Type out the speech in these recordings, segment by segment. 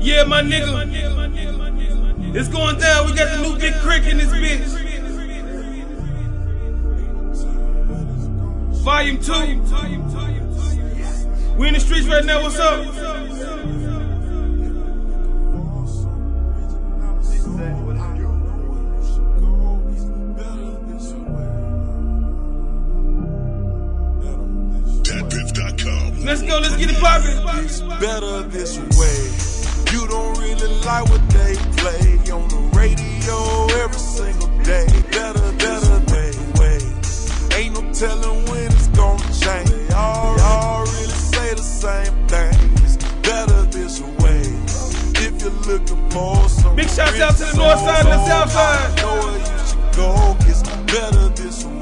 Yeah, my nigga. It's going down. We got the new Big Crick in this bitch. Volume 2. We in the streets right now. What's up? Let's go, let's get it poppin'. It's better this way. You don't really like what they play on the radio every single day. Better way. Ain't no telling when it's gonna change. Y'all really say the same thing. It's better this way. If you're looking for some big shout out to the north side and the south side. I know where you should go. It's better this way.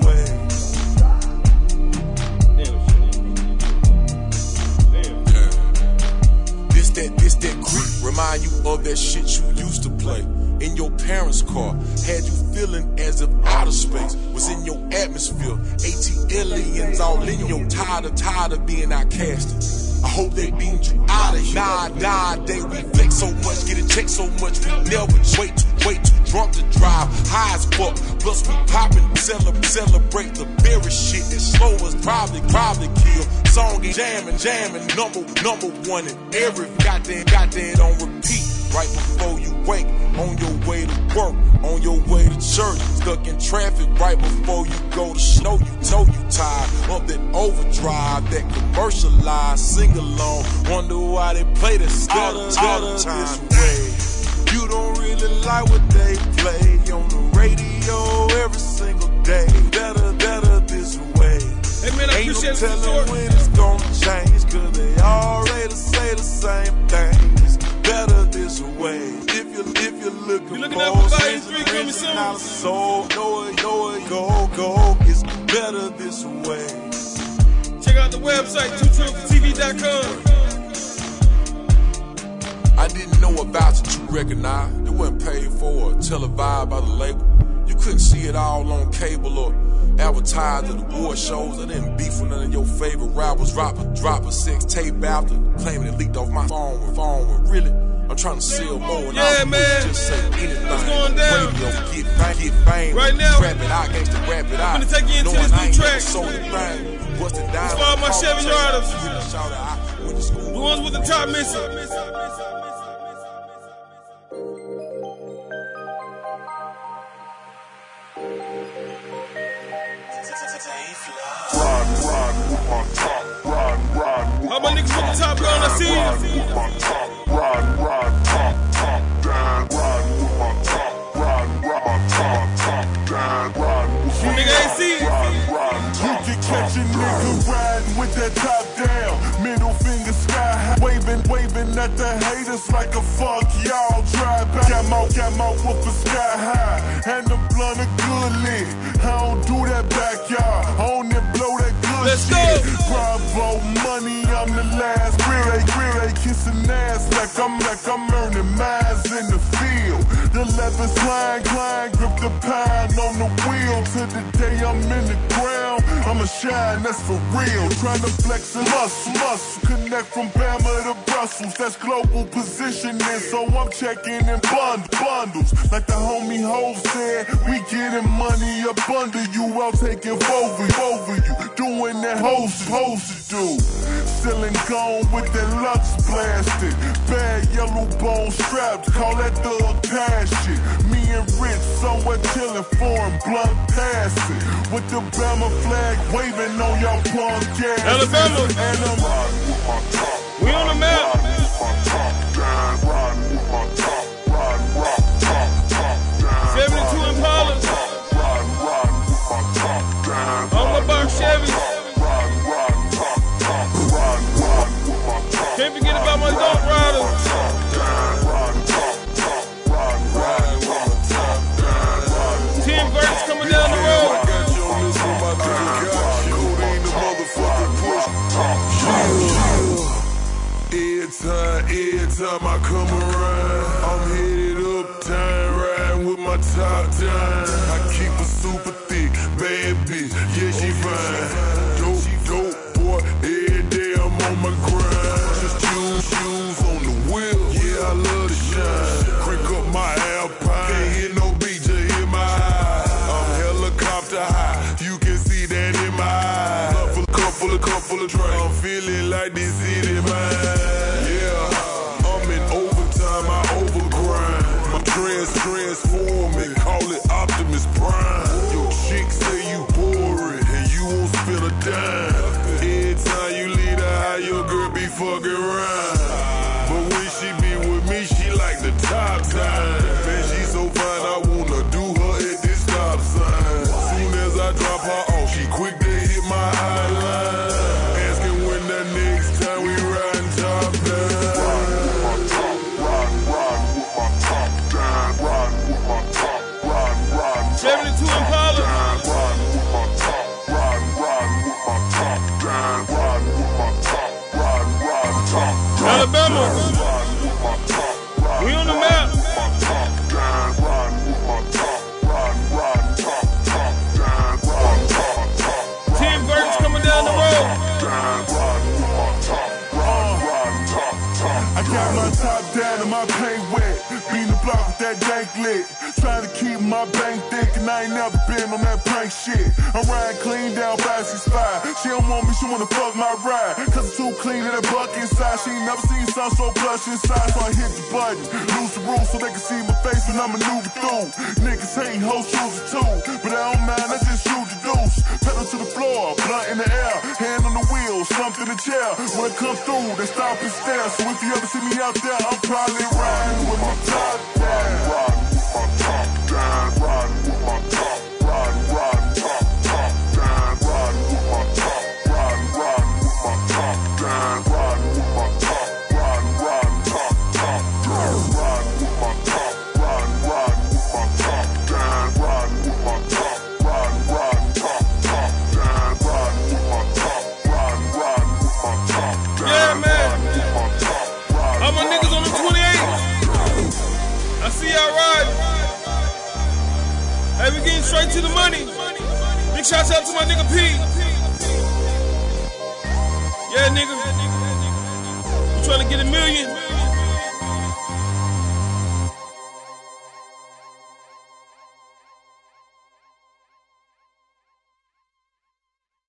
This that creep, remind you of that shit you used to play in your parents' car. Had you feeling as if outer space was in your atmosphere. ATLians all in your tired of being outcasted. I hope they beamed you out of here. Nah, they reflect so much, get a check so much, we never way too drunk to drive. High as fuck, plus we poppin', celebrate the very shit that slow us, probably kill. Song ain't jamming, number one in every goddamn on repeat. Right before you wake, on your way to work, on your way to church, stuck in traffic right before you go to snow. You know you tired of that overdrive, that commercialized sing-along. Wonder why they play this all the time. You don't really like what they play on the radio every single day. Better this way. Hey man, I ain't appreciate no telling when it's gonna change, cause they already say the same thing. It's better this way. If you're looking for Volume 3 coming soon. So know it, go. It's better this way. Check out the website, TruthTV.com. I didn't know about it, you recognize. It wasn't paid for or televised by the label. You couldn't see it all on cable or advertised at award shows. I didn't beef with none of your favorite rappers. Drop a 6 tape after claiming it leaked off my phone. Really, I'm trying to sell more. And yeah, man. Just say anything. What's going down? Radio, get fame. Right now, rap it out, gangsta rap it out. I'm gonna take you into this new track. It's for all my Chevy riders. The ones with the top missing. All my niggas with the top down, I see you. Nigga ain't see you. You can catch a nigga riding with that top down, middle finger sky high, waving at the haters like a fuck y'all drive back. Got my whooper sky high, and the blunt a good lit. I don't do that backyard, I only blow that good Let's shit. Go. Bravo money, I'm the last. Real kissing ass like I'm earning mines in the field. The leather's climb, grip the pine on the wheel. To the day I'm in the ground, I'ma shine, that's for real. Tryna flex and muscle, connect from Bama to Brussels. That's global positioning, so I'm checking in bundles. Like the homie Hov said, we getting money up under you. I'll take it over you, doing that hoes to do. Still and gone with that Lux blasted. Bad yellow bone strapped, call that thug passion. Me and Rich somewhere chillin', foreign blunt passing. With the Bama flag waving on y'all punk ass. Alabama. And I'm riding with my top. We on the map. Riding with my top down. Riding with my top. Riding top down. 72 Impala. Riding with my top down. On my box Chevy. Can't forget about my dog riders. 10 verts coming down the road. Every time I come around, I'm headed uptown, riding with my top down. I keep a super thick, bad bitch, yeah she fine. Dope boy, every day I'm on my grind. Just shoes on the wheel, yeah I love a drink. I'm feeling like this city mine. Yeah, I'm in overtime, I overgrind. My transforming, call it Optimus Prime. Your chick say you boring, and you won't spend a dime. Every time you leave the house, your girl be fucking around. But when she be with me, she like the top time. Man, she so fine, I wanna do her at this stop sign. Soon as I drop her off, she quick to hit my eyeline. Asking when the next time we riding top down. Riding with my top down. Riding with my top, riding. 72 Impala. Riding with my top, riding with my top down. Riding with my top, riding top down. Alabama. We on the map. Tim Burton's coming down the road. I got my top down and my paint wet. Beating the block with that dank lit. Trying to keep my bank thick, and I ain't never been on that prank shit. I'm riding clean down by 65. She don't want me, she wanna fuck my ride. Cause it's too clean in that bucket inside. She ain't never seen something so plush inside. So I hit the button, lose the rules so they can see my face when I maneuver through. Niggas hate hoes, choose it too. But I don't mind, I just shoot the deuce. Pedal to the floor, blunt in the air. Hand on the wheel, slumped in the chair. When it comes through, they stop and stare. So if you ever see me out there, I'm probably riding with my top down. Riding with my top down. Riding top down. Riding with my top, riding with my top down. Riding with my top, riding top down. Riding with my top, riding with my top down. Riding with my top, riding top down. Riding with my top, riding with my top down. Yeah, man. All my niggas on the 28. I see y'all riding. Hey, we getting straight to the money. Big shouts out to my nigga P. Yeah, nigga. We trying to get $1 million.